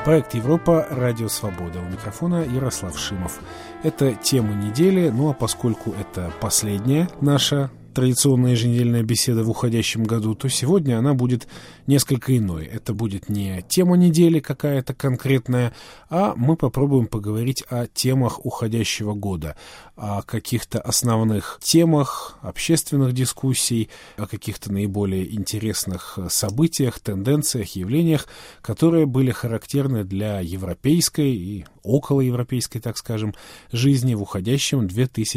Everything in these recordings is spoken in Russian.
Проект «Европа. Радио Свобода». У микрофона Ярослав Шимов. Это тема недели, ну а поскольку это последняя наша традиционная еженедельная беседа в уходящем году, то сегодня она будет несколько иной. Это будет не тема недели какая-то конкретная, а мы попробуем поговорить о темах уходящего года, о каких-то основных темах общественных дискуссий, о каких-то наиболее интересных событиях, тенденциях, явлениях, которые были характерны для европейской и околоевропейской, так скажем, жизни в уходящем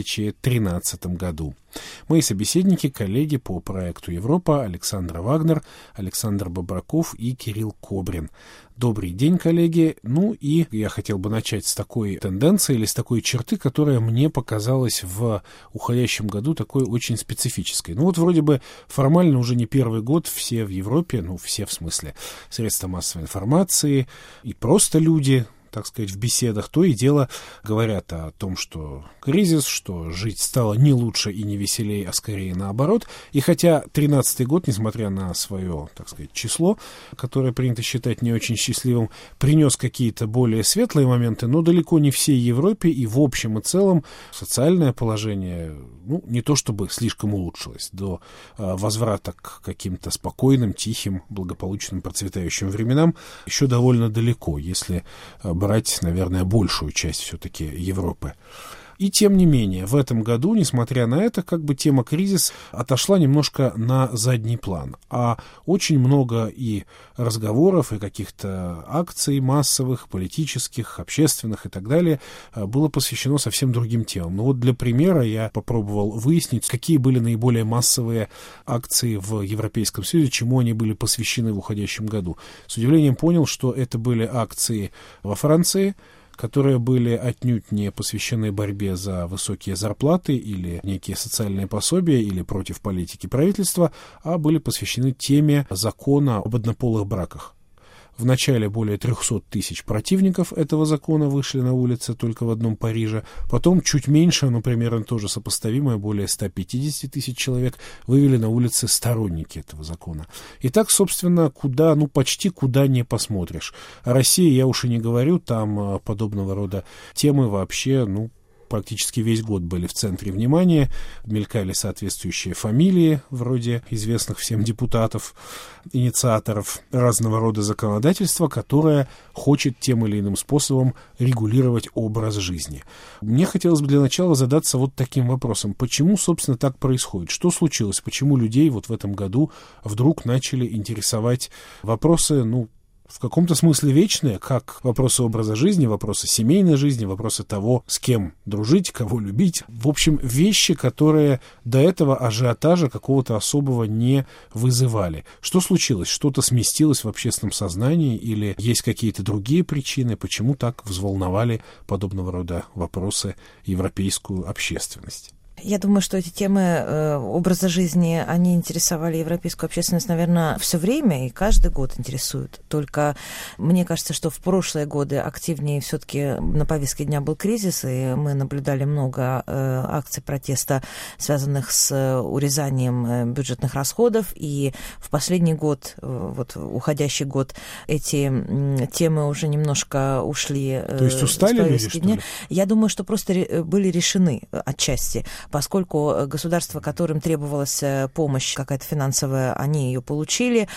2013 году. Мои собеседники, коллеги по проекту «Европа» Александра Вагнер, Александр Бобраков и Кирилл Кобрин. Добрый день, коллеги. Ну и я хотел бы начать с такой тенденции или с такой черты, которая мне показалась в уходящем году такой очень специфической. Ну вот вроде бы формально уже не первый год все в Европе, ну все в смысле средства массовой информации и просто люди, так сказать, в беседах, то и дело говорят о том, что кризис, что жить стало не лучше и не веселее, а скорее наоборот. И хотя 13-й год, несмотря на свое, так сказать, число, которое принято считать не очень счастливым, принес какие-то более светлые моменты, но далеко не всей Европе, и в общем и целом социальное положение, ну, не то чтобы слишком улучшилось. До возврата к каким-то спокойным, тихим, благополучным, процветающим временам еще довольно далеко, если брать, наверное, большую часть все-таки Европы. И тем не менее, в этом году, несмотря на это, как бы тема кризис отошла немножко на задний план. А очень много и разговоров, и каких-то акций массовых, политических, общественных и так далее было посвящено совсем другим темам. Но вот для примера я попробовал выяснить, какие были наиболее массовые акции в Европейском Союзе, чему они были посвящены в уходящем году. С удивлением понял, что это были акции во Франции, которые были отнюдь не посвящены борьбе за высокие зарплаты или некие социальные пособия или против политики правительства, а были посвящены теме закона об однополых браках. В начале более 300 тысяч противников этого закона вышли на улицы только в одном Париже. Потом чуть меньше, но примерно тоже сопоставимое, более 150 тысяч человек вывели на улицы сторонники этого закона. И так, собственно, куда, ну почти куда не посмотришь. О России я уж и не говорю, там подобного рода темы вообще, ну, практически весь год были в центре внимания, мелькали соответствующие фамилии, вроде известных всем депутатов, инициаторов разного рода законодательства, которое хочет тем или иным способом регулировать образ жизни. Мне хотелось бы для начала задаться вот таким вопросом. Почему, собственно, так происходит? Что случилось? Почему людей вот в этом году вдруг начали интересовать вопросы, ну, в каком-то смысле вечные, как вопросы образа жизни, вопросы семейной жизни, вопросы того, с кем дружить, кого любить. В общем, вещи, которые до этого ажиотажа какого-то особого не вызывали. Что случилось? Что-то сместилось в общественном сознании или есть какие-то другие причины, почему так взволновали подобного рода вопросы европейскую общественность? Я думаю, что эти темы образа жизни, они интересовали европейскую общественность, наверное, все время и каждый год интересуют. Только мне кажется, что в прошлые годы активнее все-таки на повестке дня был кризис, и мы наблюдали много акций протеста, связанных с урезанием бюджетных расходов. И в последний год, вот уходящий год, эти темы уже немножко ушли. То есть устали люди, что ли? Я думаю, что просто были решены отчасти. Поскольку государства, которым требовалась помощь какая-то финансовая, они ее получили,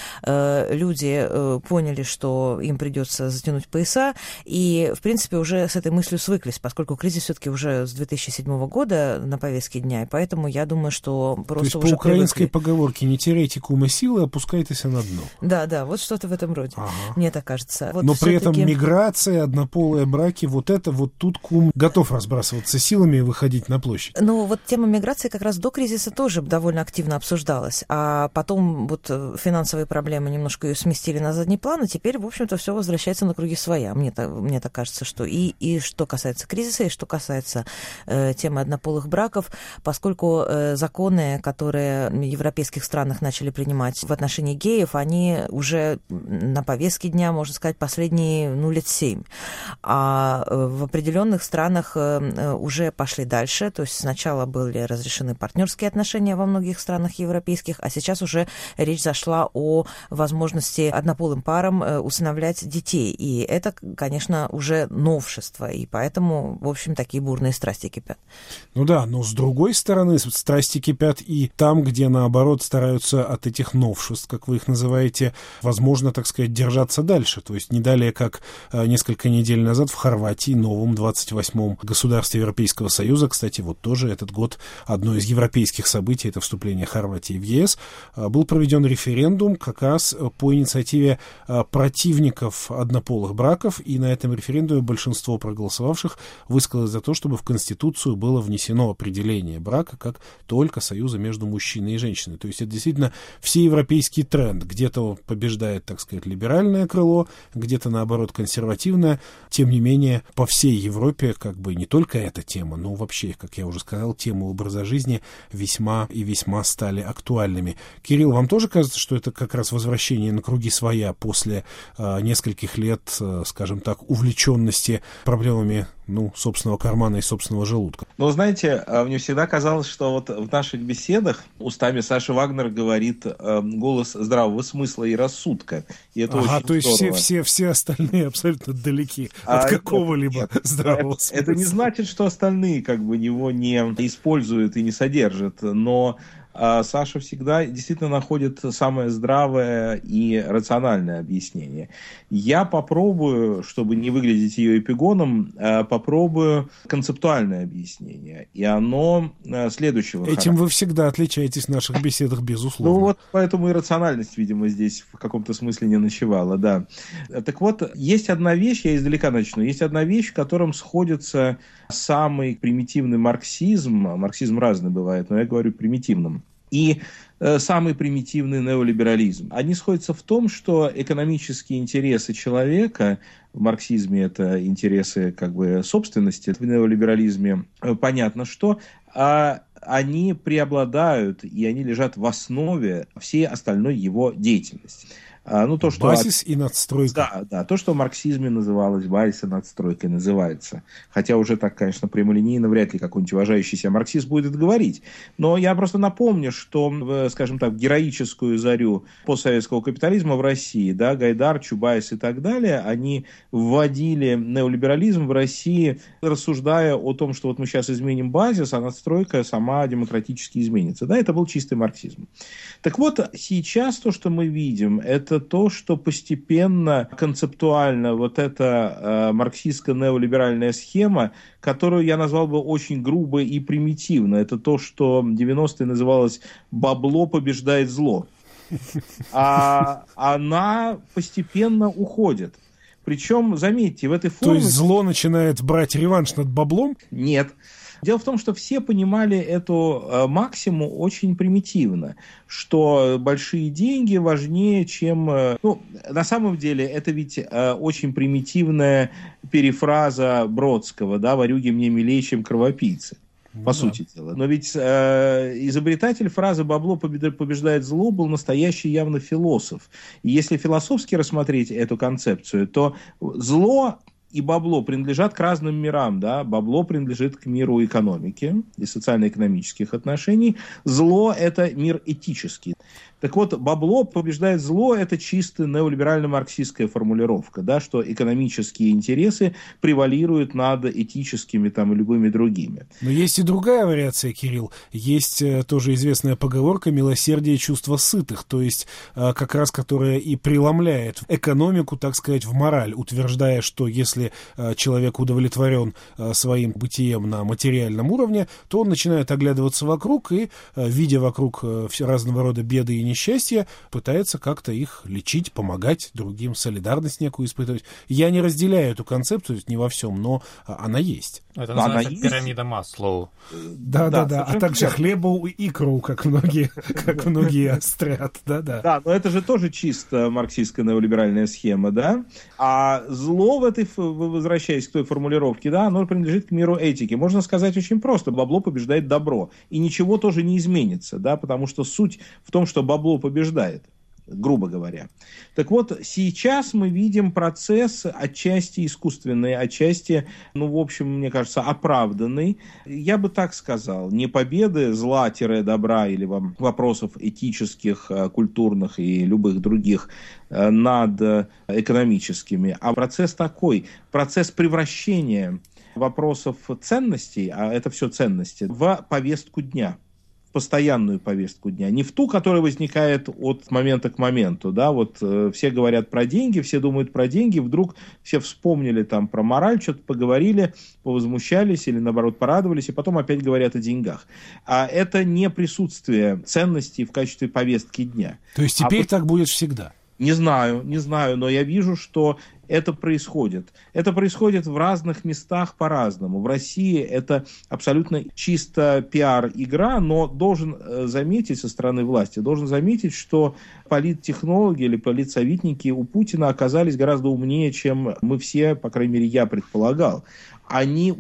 люди поняли, что им придется затянуть пояса, и, в принципе, уже с этой мыслью свыклись, поскольку кризис все-таки уже с 2007 года на повестке дня, и поэтому я думаю, что просто уже по украинской поговорке «не теряйте кума силы, опускайтесь на дно». Да, вот что-то в этом роде, мне так кажется. Вот но при этом миграция, однополые браки, вот это вот тут кум готов разбрасываться силами и выходить на площадь. Ну, вот тема миграции как раз до кризиса тоже довольно активно обсуждалась, а потом вот финансовые проблемы немножко ее сместили на задний план, и теперь, в общем-то, все возвращается на круги своя. Мне так кажется, что и что касается кризиса, и что касается темы однополых браков, поскольку законы, которые в европейских странах начали принимать в отношении геев, они уже на повестке дня, можно сказать, последние, лет 7. А в определенных странах уже пошли дальше, то есть сначала были разрешены партнерские отношения во многих странах европейских, а сейчас уже речь зашла о возможности однополым парам усыновлять детей. И это, конечно, уже новшество, и поэтому, в общем, такие бурные страсти кипят. Ну да, но с другой стороны, страсти кипят и там, где, наоборот, стараются от этих новшеств, как вы их называете, возможно, так сказать, держаться дальше. То есть не далее, как несколько недель назад в Хорватии, новом 28-м государстве Европейского Союза, кстати, вот тоже этот год одно из европейских событий, это вступление Хорватии в ЕС, был проведен референдум как раз по инициативе противников однополых браков, и на этом референдуме большинство проголосовавших высказалось за то, чтобы в Конституцию было внесено определение брака как только союза между мужчиной и женщиной. То есть это действительно всеевропейский тренд. Где-то побеждает, так сказать, либеральное крыло, где-то, наоборот, консервативное. Тем не менее, по всей Европе как бы не только эта тема, но вообще, как я уже сказал, темы образа жизни весьма и весьма стали актуальными. Кирилл, вам тоже кажется, что это как раз возвращение на круги своя после нескольких лет, скажем так, увлеченности проблемами собственного кармана и собственного желудка? Ну, знаете, мне всегда казалось, что вот в наших беседах устами Саши Вагнер говорит голос здравого смысла и рассудка. И это очень то есть здорово. все остальные абсолютно далеки от какого-либо здравого смысла. Это не значит, что остальные как бы его не используют и не содержат, но Саша всегда действительно находит самое здравое и рациональное объяснение. Я попробую, чтобы не выглядеть ее эпигоном, попробую концептуальное объяснение. И оно следующего характера. Этим вы всегда отличаетесь в наших беседах, безусловно. Ну вот поэтому и рациональность, видимо, здесь в каком-то смысле не ночевала, да. Так вот, есть одна вещь, я издалека начну, есть одна вещь, в котором сходится самый примитивный марксизм. Марксизм разный бывает, но я говорю примитивным. И самый примитивный неолиберализм. Они сходятся в том, что экономические интересы человека, в марксизме это интересы как бы собственности, в неолиберализме понятно что, они преобладают и они лежат в основе всей остальной его деятельности. То, что базис и надстройка. Да, то, что в марксизме называлось базис и надстройкой, называется. Хотя уже так, конечно, прямолинейно вряд ли какой-нибудь уважающий себя марксист будет это говорить. Но я просто напомню, что, скажем так, в героическую зарю постсоветского капитализма в России, да, Гайдар, Чубайс и так далее, они вводили неолиберализм в России, рассуждая о том, что вот мы сейчас изменим базис, а надстройка сама демократически изменится. Да, это был чистый марксизм. Так вот, сейчас то, что мы видим, это то, что постепенно, концептуально вот эта марксистско-неолиберальная схема, которую я назвал бы очень грубо и примитивно, это то, что в 90-е называлось «бабло побеждает зло». Она постепенно уходит. Причем, заметьте, в этой форме... То есть зло начинает брать реванш над баблом? Нет. Дело в том, что все понимали эту максиму очень примитивно, что большие деньги важнее, чем... на самом деле, это ведь очень примитивная перефраза Бродского, да, «Ворюги мне милее, чем кровопийцы». По сути дела. Но ведь изобретатель фразы «бабло побеждает зло» был настоящий явно философ. И если философски рассмотреть эту концепцию, то зло и бабло принадлежат к разным мирам. Да? Бабло принадлежит к миру экономики и социально-экономических отношений. Зло – это мир этический. Так вот, бабло побеждает зло – это чисто неолиберально-марксистская формулировка, да, что экономические интересы превалируют над этическими там, и любыми другими. Но есть и другая вариация, Кирилл. Есть тоже известная поговорка «милосердие чувства сытых», то есть как раз которая и преломляет экономику, так сказать, в мораль, утверждая, что если человек удовлетворен своим бытием на материальном уровне, то он начинает оглядываться вокруг и, видя вокруг разного рода беды и несчастья, пытается как-то их лечить, помогать другим, солидарность некую испытывать. Я не разделяю эту концепцию, не во всем, но она есть. Это называется пирамида Маслоу. Да. А также хлебу и икру, как многие острят. Да, но это же тоже чисто марксистская неолиберальная схема, да? А зло в этой, возвращаясь к той формулировке, да, оно принадлежит к миру этики. Можно сказать очень просто: бабло побеждает добро. И ничего тоже не изменится, да, потому что суть в том, что бабло побеждает. грубо говоря. Так вот, сейчас мы видим процесс отчасти искусственный, отчасти, в общем, мне кажется, оправданный. Я бы так сказал, не победы зла-добра или вопросов этических, культурных и любых других над экономическими, а процесс такой, процесс превращения вопросов ценностей, а это все ценности, в повестку дня. Постоянную повестку дня, не в ту, которая возникает от момента к моменту, да, все говорят про деньги, все думают про деньги, вдруг все вспомнили там про мораль, что-то поговорили, повозмущались или наоборот порадовались, и потом опять говорят о деньгах. А это не присутствие ценностей в качестве повестки дня. То есть теперь так будет всегда? Не знаю, но я вижу, что это происходит. Это происходит в разных местах по-разному. В России это абсолютно чисто пиар-игра, но должен заметить со стороны власти, что политтехнологи или политсоветники у Путина оказались гораздо умнее, чем мы все, по крайней мере, я предполагал. Они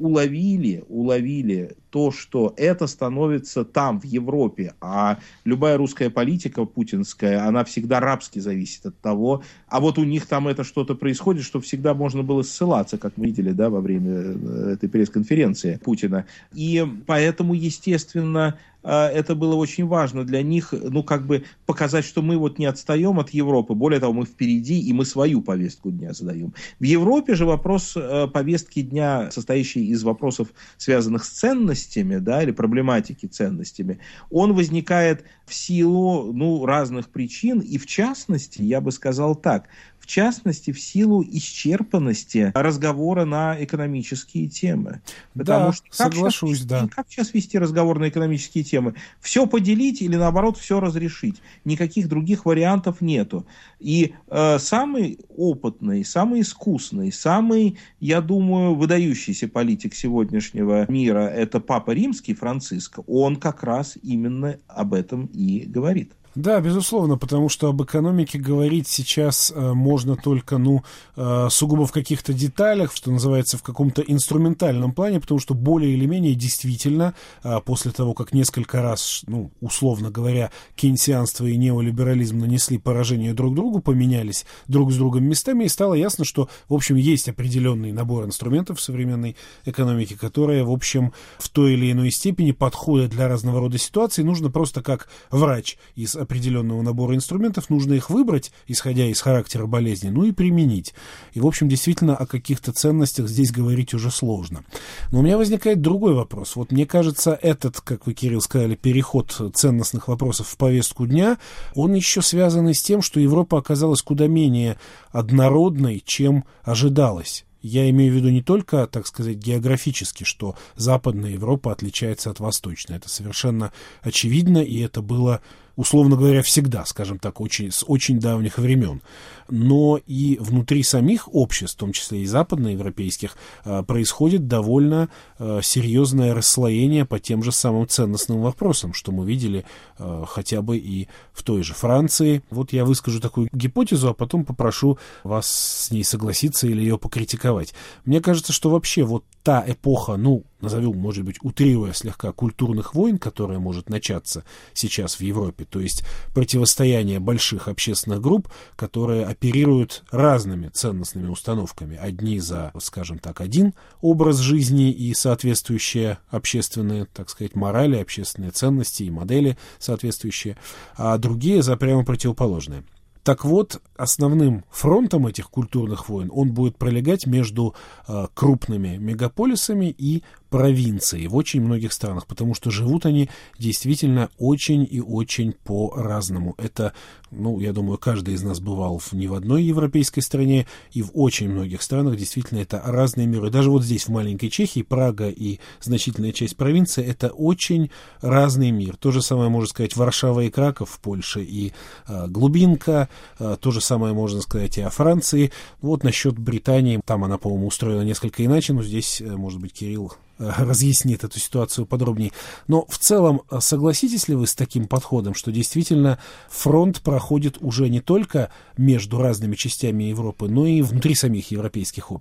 уловили то, что это становится там, в Европе, а любая русская политика путинская, она всегда рабски зависит от того, а вот у них там это что-то происходит, что всегда можно было ссылаться, как мы видели, да, во время этой пресс-конференции Путина. И поэтому, естественно, это было очень важно для них, показать, что мы не отстаем от Европы, более того, мы впереди, и мы свою повестку дня задаем. В Европе же вопрос повестки дня, состоящий из вопросов, связанных с ценностями, да, или проблематики ценностями, он возникает в силу, разных причин, и в частности, я бы сказал так, в частности, в силу исчерпанности разговора на экономические темы. Потому что как сейчас вести разговор на экономические темы? Все поделить или, наоборот, все разрешить? Никаких других вариантов нету. И самый опытный, самый искусный, самый, я думаю, выдающийся политик сегодняшнего мира, это Папа Римский Франциск, он как раз именно об этом и говорит. Да, безусловно, потому что об экономике говорить сейчас можно только, сугубо в каких-то деталях, что называется, в каком-то инструментальном плане, потому что более или менее действительно, после того, как несколько раз, условно говоря, кейнсианство и неолиберализм нанесли поражение друг другу, поменялись друг с другом местами, и стало ясно, что, в общем, есть определенный набор инструментов в современной экономике, которые, в общем, в той или иной степени подходят для разного рода ситуаций. Нужно просто как врач из определенного набора инструментов, нужно их выбрать, исходя из характера болезни, и применить. И, в общем, действительно, о каких-то ценностях здесь говорить уже сложно. Но у меня возникает другой вопрос. Мне кажется, этот, как вы, Кирилл, сказали, переход ценностных вопросов в повестку дня, он еще связан и с тем, что Европа оказалась куда менее однородной, чем ожидалось. Я имею в виду не только, так сказать, географически, что Западная Европа отличается от Восточной. Это совершенно очевидно, и это было, условно говоря, всегда, скажем так, с очень давних времен. Но и внутри самих обществ, в том числе и западноевропейских, происходит довольно серьезное расслоение по тем же самым ценностным вопросам, что мы видели хотя бы и в той же Франции. Я выскажу такую гипотезу, а потом попрошу вас с ней согласиться или ее покритиковать. Мне кажется, что вообще та эпоха, назовем, может быть, утрируя слегка, культурных войн, которая может начаться сейчас в Европе, то есть противостояние больших общественных групп, которые оперируют разными ценностными установками. Одни за, скажем так, один образ жизни и соответствующие общественные, так сказать, морали, общественные ценности и модели соответствующие, а другие за прямо противоположные. Так вот, основным фронтом этих культурных войн он будет пролегать между крупными мегаполисами и провинцией в очень многих странах, потому что живут они действительно очень и очень по-разному. Это, я думаю, каждый из нас бывал не в одной европейской стране, и в очень многих странах действительно это разные миры. Даже здесь, в маленькой Чехии, Прага и значительная часть провинции, это очень разный мир. То же самое можно сказать Варшава и Краков в Польше, и глубинка. То же самое можно сказать и о Франции. Насчет Британии, там она, по-моему, устроена несколько иначе, но здесь, может быть, Кирилл разъяснит эту ситуацию подробнее. Но в целом, согласитесь ли вы с таким подходом, что действительно фронт проходит уже не только между разными частями Европы, но и внутри самих европейских обществ?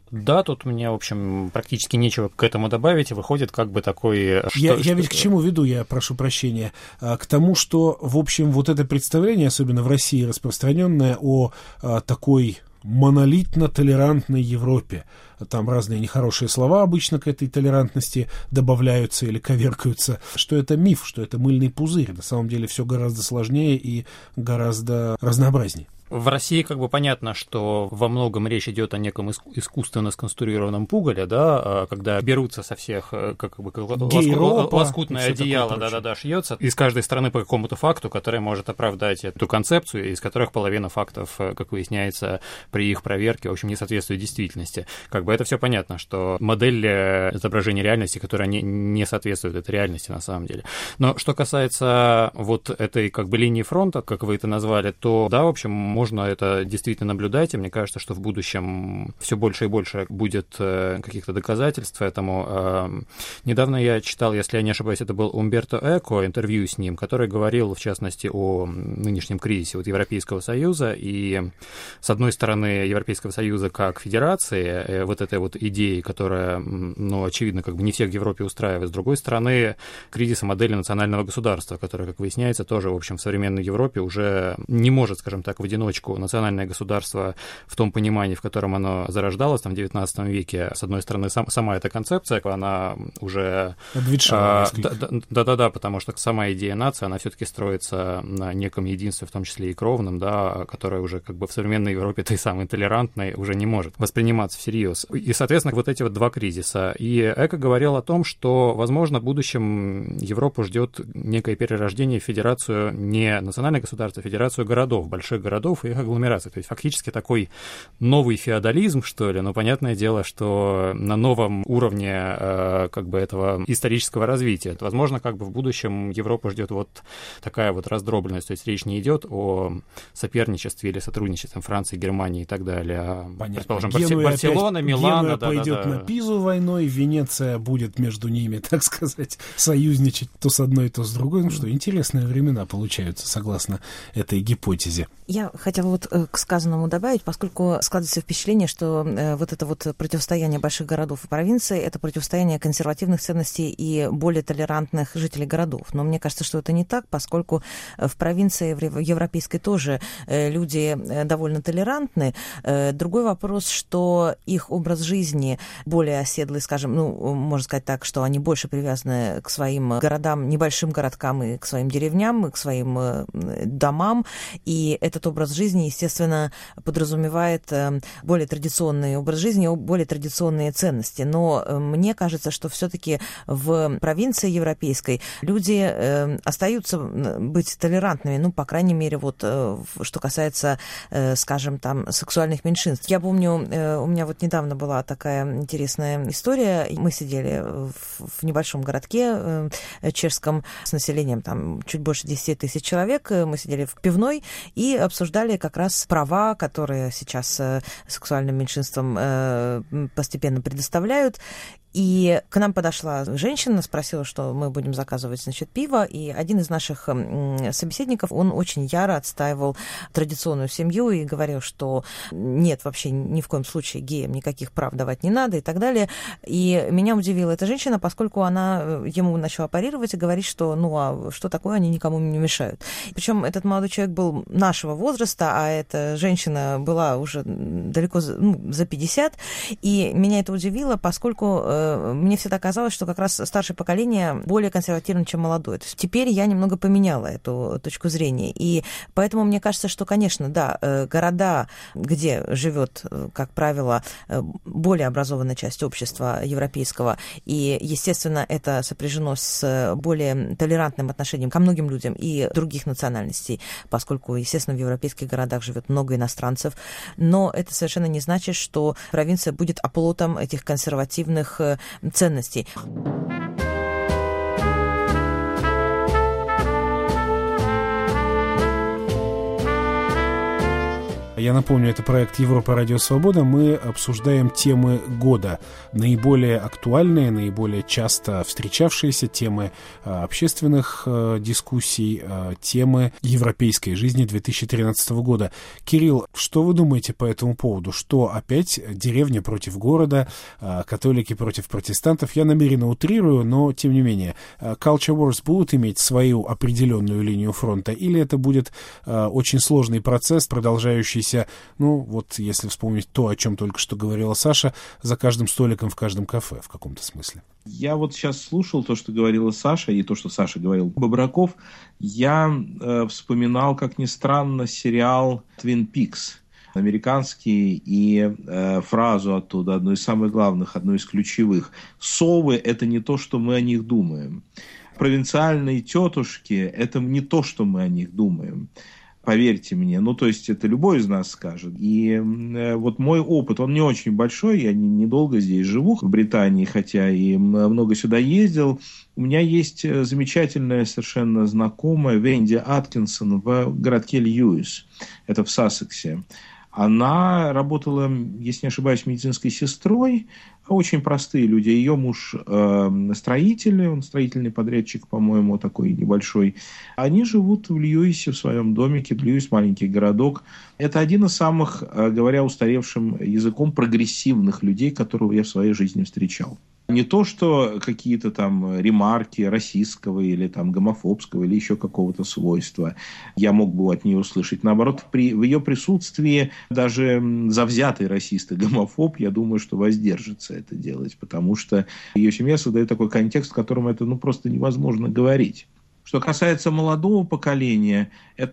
Да, тут мне, в общем, практически нечего к этому добавить, и выходит как бы такой... Я ведь к чему веду, я прошу прощения, к тому, что, в общем, вот это представление, особенно в России распространенное, о такой монолитно-толерантной Европе. Там разные нехорошие слова обычно к этой толерантности добавляются или коверкаются, что это миф, что это мыльный пузырь. На самом деле все гораздо сложнее и гораздо разнообразнее. В России как бы понятно, что во многом речь идет о неком искусственно сконструированном пугале, да, когда берутся со всех как бы лоскутное одеяло, да-да-да, шьется из каждой страны по какому-то факту, который может оправдать эту концепцию, из которых половина фактов, как выясняется, при их проверке, в общем, не соответствует действительности. Как бы это все понятно, что модель изображения реальности, которая не соответствует этой реальности на самом деле. Но что касается вот этой как бы линии фронта, как вы это назвали, то да, в общем, можно это действительно наблюдать, и мне кажется, что в будущем все больше и больше будет каких-то доказательств этому. Недавно я читал, если я не ошибаюсь, это был Умберто Эко, интервью с ним, который говорил, в частности, о нынешнем кризисе вот Европейского Союза, и, с одной стороны, Европейского Союза как федерации, вот этой вот идеи, которая, ну, очевидно, как бы не всех в Европе устраивает, с другой стороны, кризиса модели национального государства, которая, как выясняется, тоже, в общем, в современной Европе уже не может, скажем так, в одиночку национальное государство в том понимании, в котором оно зарождалось там, в XIX веке. С одной стороны, сама эта концепция, она уже... Да-да-да, потому что сама идея нации, она все-таки строится на неком единстве, в том числе и кровном, да, которое уже как бы в современной Европе, той самой толерантной, уже не может восприниматься всерьез. И, соответственно, вот эти вот два кризиса. И Эко говорил о том, что, возможно, в будущем Европу ждет некое перерождение в федерацию не национальное государство, а федерацию городов, больших городов и их агломераций. То есть фактически такой новый феодализм, что ли, но понятное дело, что на новом уровне как бы этого исторического развития. Возможно, как бы в будущем Европу ждет вот такая вот раздробленность. То есть речь не идет о соперничестве или сотрудничестве Франции, Германии и так далее. А, предположим, Барселона, Милан. Генуя пойдет на Пизу войной, Венеция будет между ними, так сказать, союзничать то с одной, то с другой. Ну что, интересные времена получаются, согласно этой гипотезе. Я хотела вот к сказанному добавить, поскольку складывается впечатление, что вот это вот противостояние больших городов и провинций — это противостояние консервативных ценностей и более толерантных жителей городов. Но мне кажется, что это не так, поскольку в провинции в европейской тоже люди довольно толерантны. Другой вопрос, что их образ жизни более оседлый, скажем, ну, можно сказать так, что они больше привязаны к своим городам, небольшим городкам и к своим деревням, и к своим домам, и этот образ жизни, естественно, подразумевает более традиционный образ жизни, более традиционные ценности. Но мне кажется, что все-таки в провинции европейской люди остаются быть толерантными, ну, по крайней мере, вот что касается, скажем, там, сексуальных меньшинств. Я помню, у меня вот недавно была такая интересная история. Мы сидели в небольшом городке чешском с населением там чуть больше 10 тысяч человек. Мы сидели в пивной и обсуждали как раз права, которые сейчас сексуальным меньшинствам постепенно предоставляют. И к нам подошла женщина, спросила, что мы будем заказывать, значит, пиво, и один из наших собеседников, он очень яро отстаивал традиционную семью и говорил, что нет, вообще ни в коем случае геям никаких прав давать не надо и так далее. И меня удивила эта женщина, поскольку она ему начала парировать и говорить, что ну а что такое, они никому не мешают. Причем этот молодой человек был нашего возраста, а эта женщина была уже далеко за 50, и меня это удивило, поскольку мне всегда казалось, что как раз старшее поколение более консервативно, чем молодое. То есть теперь я немного поменяла эту точку зрения. И поэтому мне кажется, что, конечно, да, города, где живет, как правило, более образованная часть общества европейского, и, естественно, это сопряжено с более толерантным отношением ко многим людям и других национальностей, поскольку, естественно, в европейских городах живет много иностранцев. Но это совершенно не значит, что провинция будет оплотом этих консервативных ценностей. Я напомню, это проект Европа Радио Свобода. Мы обсуждаем темы года. Наиболее актуальные, наиболее часто встречавшиеся темы общественных дискуссий, темы европейской жизни 2013 года. Кирилл, что вы думаете по этому поводу? Что опять деревня против города, католики против протестантов? Я намеренно утрирую, но тем не менее. Culture Wars будут иметь свою определенную линию фронта, или это будет очень сложный процесс, продолжающийся, ну, вот если вспомнить то, о чем только что говорила Саша, за каждым столиком в каждом кафе в каком-то смысле? Я вот сейчас слушал то, что говорила Саша, и то, что Саша говорил Бобраков. Я вспоминал, как ни странно, сериал «Twin Peaks» американский, и фразу оттуда, одну из самых главных, одну из ключевых. «Совы – это не то, что мы о них думаем. Провинциальные тетушки – это не то, что мы о них думаем. Поверьте мне». Ну, то есть, это любой из нас скажет. И вот мой опыт, он не очень большой, я недолго здесь живу, в Британии, хотя и много сюда ездил. У меня есть замечательная совершенно знакомая Венди Аткинсон в городке Льюис, это в Сассексе. Она работала, если не ошибаюсь, медицинской сестрой. Очень простые люди. Ее муж строитель, он строительный подрядчик, по-моему, такой небольшой. Они живут в Льюисе, в своем домике. Льюис – маленький городок. Это один из самых, говоря устаревшим языком, прогрессивных людей, которого я в своей жизни встречал. Не то, что какие-то там ремарки расистского или там гомофобского или еще какого-то свойства я мог бы от нее услышать. Наоборот, в ее присутствии даже завзятый расист и гомофоб, я думаю, что воздержится это делать, потому что ее семья создает такой контекст, в котором это просто невозможно говорить. Что касается молодого поколения,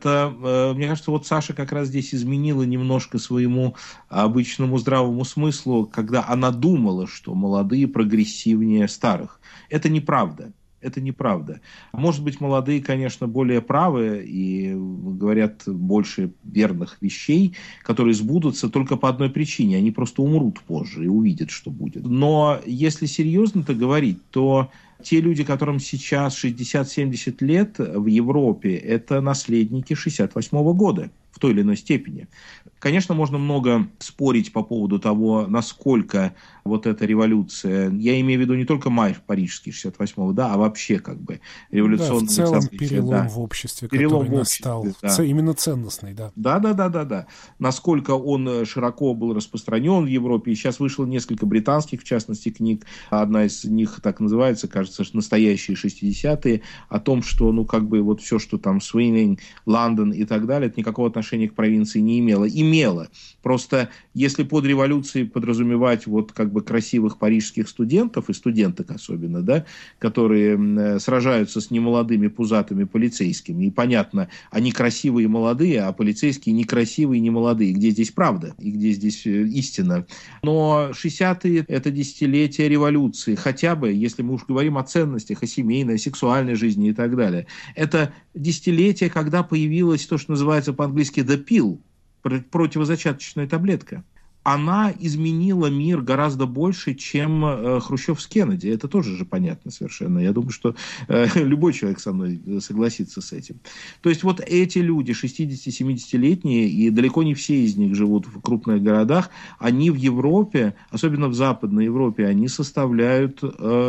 это, мне кажется, вот Саша как раз здесь изменила немножко своему обычному здравому смыслу, когда она думала, что молодые прогрессивнее старых. Это неправда. Это неправда. Может быть, молодые, конечно, более правы и говорят больше верных вещей, которые сбудутся только по одной причине. Они просто умрут позже и увидят, что будет. Но если серьезно-то говорить, то те люди, которым сейчас 60-70 лет в Европе, это наследники 68 года в той или иной степени. Конечно, можно много спорить по поводу того, насколько вот эта революция, я имею в виду не только май парижский 68-го, да, а вообще как бы революционный... Да, в целом перелом в обществе, который настал, да. Именно ценностный, да. Да. Насколько он широко был распространен в Европе. И сейчас вышло несколько британских, в частности, книг. Одна из них так называется, кажется, «Настоящие 60-е», о том, что, ну, как бы вот все, что там Swinging, Лондон и так далее, это никакого отношения к провинции не имело. Имело. Просто если под революцией подразумевать вот как бы красивых парижских студентов и студенток особенно, да, которые сражаются с немолодыми пузатыми полицейскими, и понятно, они красивые и молодые, а полицейские некрасивые и немолодые. Где здесь правда и где здесь истина? Но 60-е – это десятилетие революции, хотя бы, если мы уж говорим о ценностях, о семейной, о сексуальной жизни и так далее. Это десятилетие, когда появилось то, что называется по-английски «the pill», противозачаточная таблетка. Она изменила мир гораздо больше, чем Хрущев с Кеннеди. Это тоже же понятно совершенно. Я думаю, что любой человек со мной согласится с этим. То есть вот эти люди, 60-70-летние, и далеко не все из них живут в крупных городах, они в Европе, особенно в Западной Европе, они составляют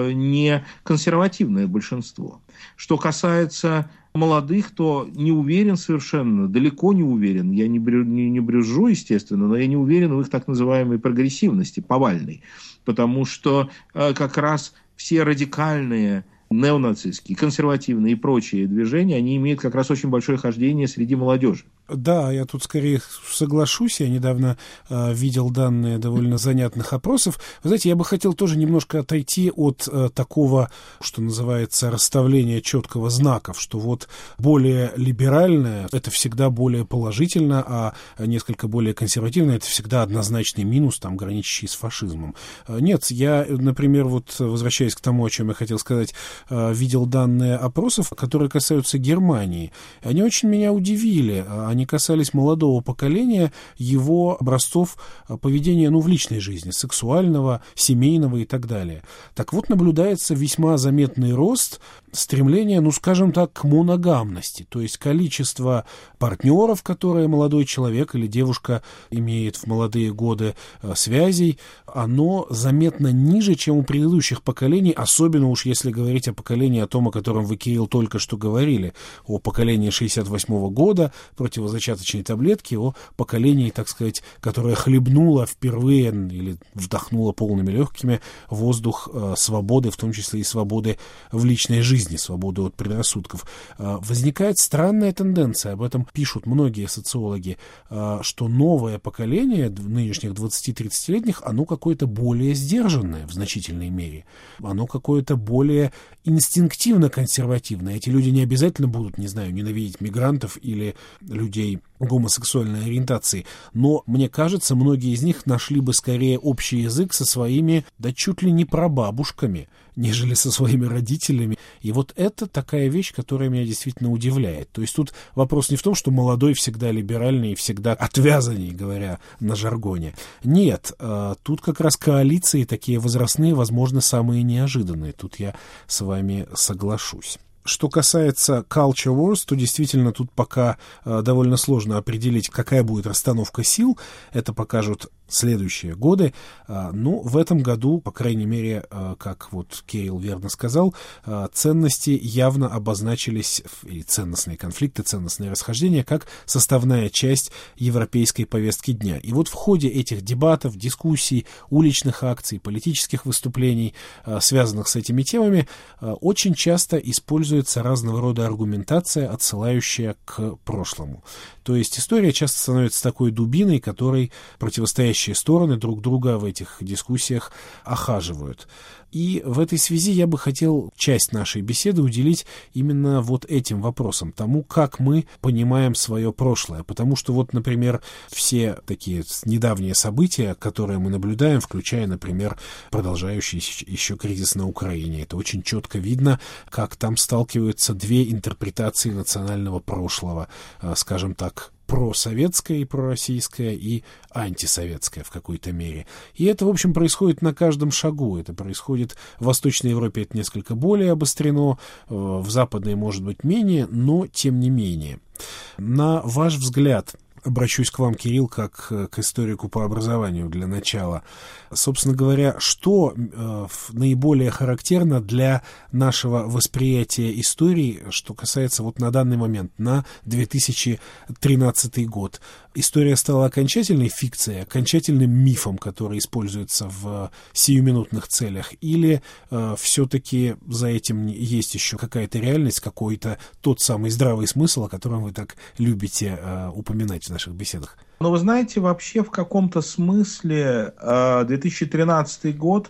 не консервативное большинство. Что касается молодых, то не уверен совершенно, далеко не уверен. Я не брюзжу, естественно, но я не уверен в их так называемой прогрессивности, повальной. Потому что как раз все радикальные, неонацистские, консервативные и прочие движения, они имеют как раз очень большое хождение среди молодежи. Да, я тут скорее соглашусь. Я недавно видел данные довольно занятных опросов. Вы знаете, я бы хотел тоже немножко отойти от такого, что называется, расставления четкого знаков, что вот более либеральное – это всегда более положительно, а несколько более консервативное – это всегда однозначный минус, там, граничащий с фашизмом. Нет, я, например, вот возвращаясь к тому, о чем я хотел сказать, видел данные опросов, которые касаются Германии. Они очень меня удивили. Они касались молодого поколения, его образцов поведения, в личной жизни, сексуального, семейного и так далее. Так вот, наблюдается весьма заметный рост стремление, ну, скажем так, к моногамности, то есть количество партнеров, которые молодой человек или девушка имеет в молодые годы связей, оно заметно ниже, чем у предыдущих поколений, особенно уж если говорить о поколении, о том, о котором вы, Кирилл, только что говорили, о поколении 68-го года, противозачаточной таблетки, о поколении, так сказать, которое хлебнуло впервые или вдохнуло полными легкими воздух свободы, в том числе и свободы в личной жизни, свободу от предрассудков. Возникает странная тенденция, об этом пишут многие социологи, что новое поколение нынешних 20-30-летних, оно какое-то более сдержанное в значительной мере. Оно какое-то более инстинктивно консервативное. Эти люди не обязательно будут, не знаю, ненавидеть мигрантов или людей гомосексуальной ориентации, но, мне кажется, многие из них нашли бы скорее общий язык со своими, да чуть ли не прабабушками, нежели со своими родителями. И вот это такая вещь, которая меня действительно удивляет. То есть тут вопрос не в том, что молодой всегда либеральный и всегда отвязанней, говоря на жаргоне. Нет, тут как раз коалиции такие возрастные, возможно, самые неожиданные. Тут я с вами соглашусь. Что касается Culture Wars, то действительно тут пока довольно сложно определить, какая будет расстановка сил. Это покажут следующие годы. Но в этом году, по крайней мере, как вот Кирилл верно сказал, ценности явно обозначились, и ценностные конфликты, ценностные расхождения, как составная часть европейской повестки дня. И вот в ходе этих дебатов, дискуссий, уличных акций, политических выступлений, связанных с этими темами, очень часто используется разного рода аргументация, отсылающая к прошлому. То есть история часто становится такой дубиной, которой противостоящие стороны друг друга в этих дискуссиях охаживают. И в этой связи я бы хотел часть нашей беседы уделить именно вот этим вопросам, тому, как мы понимаем свое прошлое. Потому что вот, например, все такие недавние события, которые мы наблюдаем, включая, например, продолжающийся еще кризис на Украине, это очень четко видно, как там сталкиваются две интерпретации национального прошлого, скажем так, просоветское и пророссийское, и антисоветское в какой-то мере. И это, в общем, происходит на каждом шагу. Это происходит в Восточной Европе, это несколько более обострено, в Западной, может быть, менее, но тем не менее. На ваш взгляд, обращусь к вам, Кирилл, как к историку по образованию для начала. Собственно говоря, что наиболее характерно для нашего восприятия истории, что касается вот на данный момент, на 2013 год? История стала окончательной фикцией, окончательным мифом, который используется в сиюминутных целях? Или все-таки за этим есть еще какая-то реальность, какой-то тот самый здравый смысл, о котором вы так любите упоминать в наших беседах? Но вы знаете, вообще в каком-то смысле 2013 год,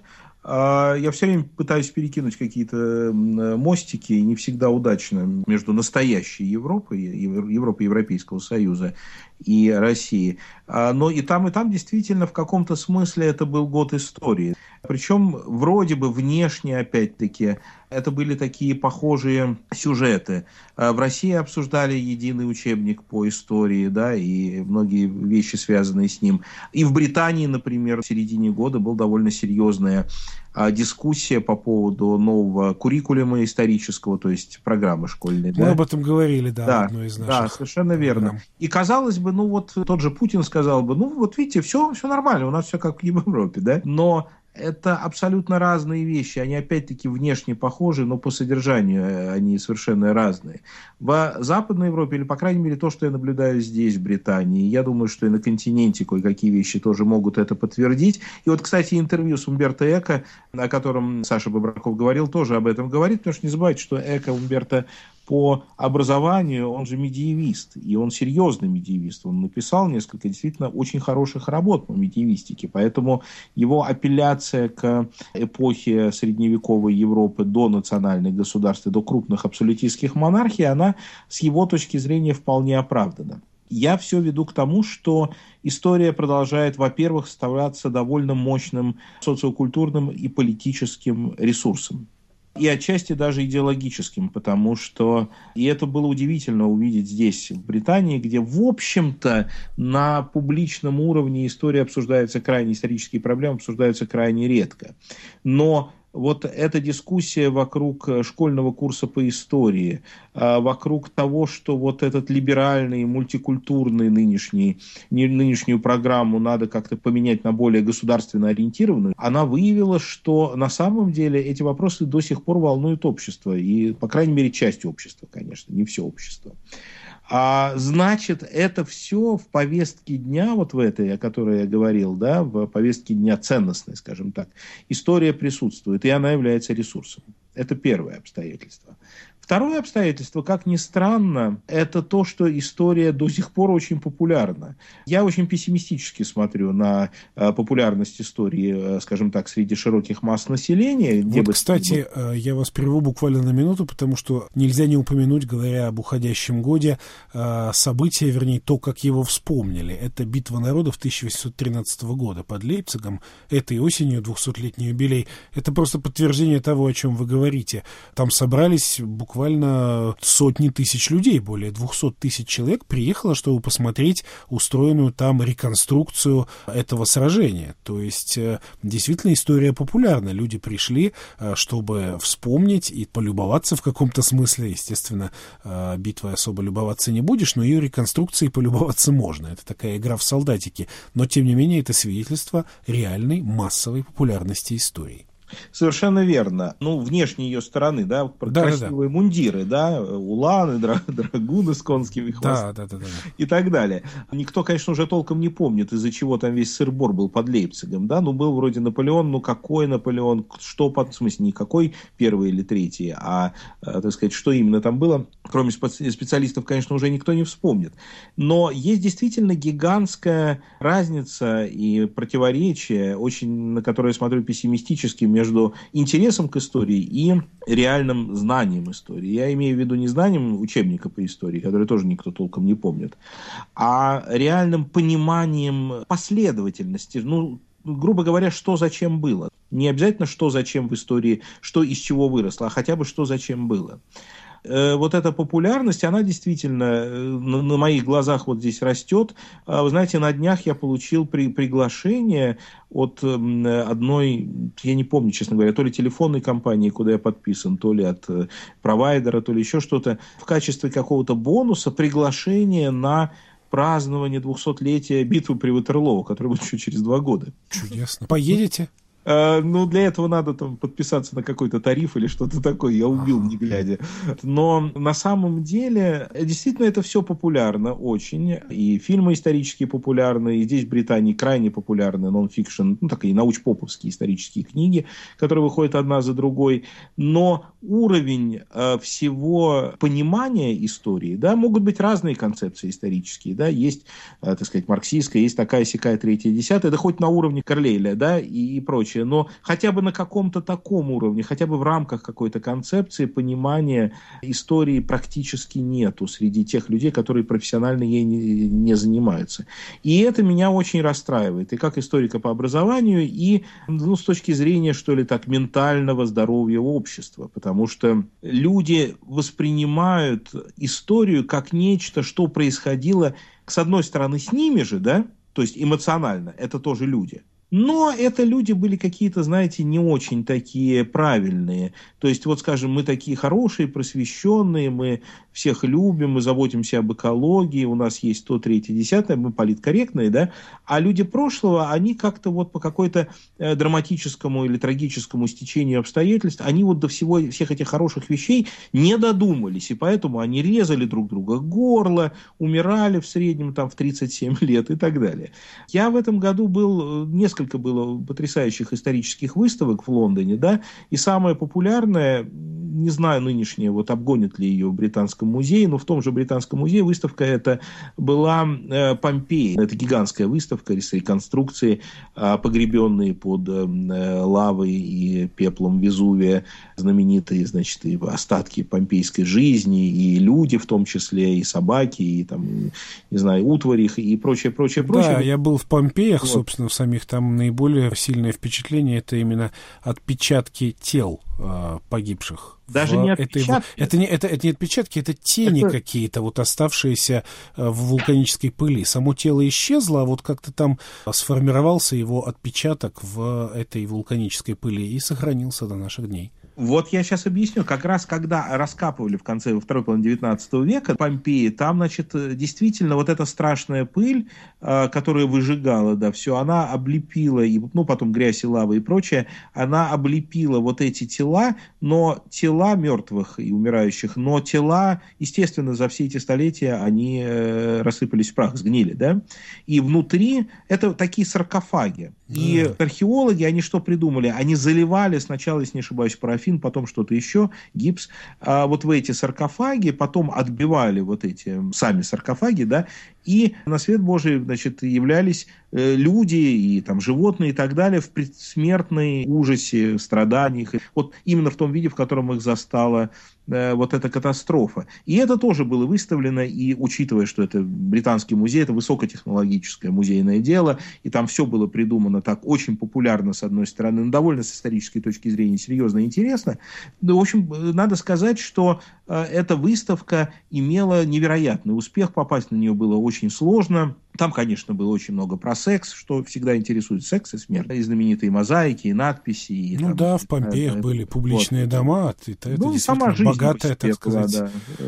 я все время пытаюсь перекинуть какие-то мостики, не всегда удачно, между настоящей Европой, Европой Европейского Союза и Россией. Но и там действительно в каком-то смысле это был год истории. Причем вроде бы внешне, опять-таки, это были такие похожие сюжеты. В России обсуждали единый учебник по истории, да, и многие вещи, связанные с ним. И в Британии, например, в середине года была довольно серьезная дискуссия по поводу нового куррикулума исторического, то есть программы школьной. Мы об этом говорили, да, в одной из наших. Да, совершенно верно. И казалось бы, ну вот тот же Путин сказал бы, ну вот видите, все нормально, у нас все как в Европе, да, но это абсолютно разные вещи, они опять-таки внешне похожи, но по содержанию они совершенно разные. В Западной Европе, или по крайней мере то, что я наблюдаю здесь, в Британии, я думаю, что и на континенте кое-какие вещи тоже могут это подтвердить. И вот, кстати, интервью с Умберто Эко, о котором Саша Бобраков говорил, тоже об этом говорит, потому что не забывайте, что Эко Умберто по образованию, он же медиевист, и он серьезный медиевист. Он написал несколько действительно очень хороших работ по медиевистике, поэтому его апелляция к эпохе средневековой Европы до национальных государств и до крупных абсолютистских монархий, она с его точки зрения вполне оправдана. Я все веду к тому, что история продолжает, во-первых, ставляться довольно мощным социокультурным и политическим ресурсом. И отчасти даже идеологическим, потому что, и это было удивительно увидеть здесь, в Британии, где, в общем-то, на публичном уровне история обсуждается крайне, исторические проблемы обсуждаются крайне редко. Но вот эта дискуссия вокруг школьного курса по истории, вокруг того, что вот этот либеральный, мультикультурный нынешнюю программу надо как-то поменять на более государственно ориентированную, она выявила, что на самом деле эти вопросы до сих пор волнуют общество, и, по крайней мере, часть общества, конечно, не все общество. Значит, это все в повестке дня, вот в этой, о которой я говорил, да, в повестке дня ценностной, скажем так, история присутствует, и она является ресурсом. Это первое обстоятельство. Второе обстоятельство, как ни странно, это то, что история до сих пор очень популярна. Я очень пессимистически смотрю на популярность истории, скажем так, среди широких масс населения. Вот, кстати, я вас прерву буквально на минуту, потому что нельзя не упомянуть, говоря об уходящем годе, события, вернее, то, как его вспомнили. Это битва народов 1813 года под Лейпцигом. Этой осенью 200-летний юбилей. Это просто подтверждение того, о чем вы говорите. Там собрались буквально сотни тысяч людей, более 200 тысяч человек приехало, чтобы посмотреть устроенную там реконструкцию этого сражения. То есть, действительно, история популярна. Люди пришли, чтобы вспомнить и полюбоваться в каком-то смысле. Естественно, битвой особо любоваться не будешь, но ее реконструкцией полюбоваться можно. Это такая игра в солдатики. Но, тем не менее, это свидетельство реальной массовой популярности истории. Совершенно верно. Ну, внешней ее стороны, да, красивые мундиры, да, уланы, драгуны с конскими хвостами и так далее. Никто, конечно, уже толком не помнит, из-за чего там весь сыр-бор был под Лейпцигом, да, ну, был вроде Наполеон, ну, какой Наполеон, что, в смысле, не какой первый или третий, а, так сказать, что именно там было, кроме специалистов, конечно, уже никто не вспомнит. Но есть действительно гигантская разница и противоречие, очень, на которое я смотрю пессимистически, между интересом к истории и реальным знанием истории. Я имею в виду не знанием учебника по истории, который тоже никто толком не помнит, а реальным пониманием последовательности, ну, грубо говоря, что зачем было. Не обязательно что зачем в истории, что из чего выросло, а хотя бы что зачем было. Вот эта популярность, она действительно на моих глазах вот здесь растет. Вы знаете, на днях я получил приглашение от одной, я не помню, честно говоря, то ли телефонной компании, куда я подписан, то ли от провайдера, то ли еще что-то, в качестве какого-то бонуса приглашение на празднование 200-летия битвы при Ватерлоо, которое будет еще через 2 года. Чудесно. Поедете? Ну, для этого надо там подписаться на какой-то тариф или что-то такое. Я убил, не глядя. Но на самом деле, действительно, это все популярно очень. И фильмы исторические популярны, и здесь в Британии крайне популярны нон-фикшн, ну, такие научпоповские исторические книги, которые выходят одна за другой. Но уровень всего понимания истории, да, могут быть разные концепции исторические, да, есть, так сказать, марксистская, есть такая-сякая, третья, десятая, да хоть на уровне Карлейля, да, и прочее. Но хотя бы на каком-то таком уровне, хотя бы в рамках какой-то концепции понимания истории практически нету среди тех людей, которые профессионально ей не занимаются. И это меня очень расстраивает. И как историка по образованию, и ну, с точки зрения, что ли, так, ментального здоровья общества. Потому что люди воспринимают историю как нечто, что происходило, с одной стороны, с ними же, да, то есть эмоционально, это тоже люди. Но это люди были какие-то, знаете, не очень такие правильные. То есть, вот, скажем, мы такие хорошие, просвещенные, мы всех любим, мы заботимся об экологии, у нас есть 100, 3, 10, мы политкорректные, да? А люди прошлого, они как-то вот по какой-то драматическому или трагическому стечению обстоятельств, они вот до всех этих хороших вещей не додумались, и поэтому они резали друг друга горло, умирали в среднем там в 37 лет и так далее. Я в этом году несколько было потрясающих исторических выставок в Лондоне, да, и самое популярное, не знаю нынешнее, вот обгонит ли ее в Британском музее, но в том же Британском музее выставка эта была Помпеи. Это гигантская выставка реконструкции, погребенные под лавой и пеплом Везувия, знаменитые, значит, и остатки помпейской жизни, и люди в том числе, и собаки, и там, не знаю, утвари и прочее. Да, я был в Помпеях, вот. Собственно, в самих там наиболее сильное впечатление — это именно отпечатки тел погибших. Даже не отпечатки. Это не отпечатки, это тени какие-то, вот оставшиеся в вулканической пыли. Само тело исчезло, а вот как-то там сформировался его отпечаток в этой вулканической пыли и сохранился до наших дней. Вот я сейчас объясню. Как раз когда раскапывали во второй половине 19 века Помпеи, там, значит, действительно вот эта страшная пыль, которая выжигала, да, все, она облепила, потом грязь и лава и прочее, она облепила вот эти тела, но тела мертвых и умирающих, но тела, естественно, за все эти столетия они рассыпались в прах, сгнили, да, и внутри это такие саркофаги. И археологи, они что придумали? Они заливали сначала, если не ошибаюсь, парафин, потом что-то еще, гипс, вот в эти саркофаги, потом отбивали вот эти сами саркофаги, да, и на свет Божий, значит, являлись люди и там животные и так далее в предсмертной ужасе, страданиях. Вот именно в том виде, в котором их застала вот эта катастрофа. И это тоже было выставлено, и учитывая, что это британский музей, это высокотехнологическое музейное дело, и там все было придумано так очень популярно, с одной стороны, но довольно с исторической точки зрения серьезно и интересно. В общем, надо сказать, что эта выставка имела невероятный успех, попасть на нее было очень сложно. Там, конечно, было очень много про секс, что всегда интересует, секс и смерть. И знаменитые мозаики, и надписи. И, ну там, да, в Помпеях были публичные дома. Это сама жизнь богатая, так сказать, была,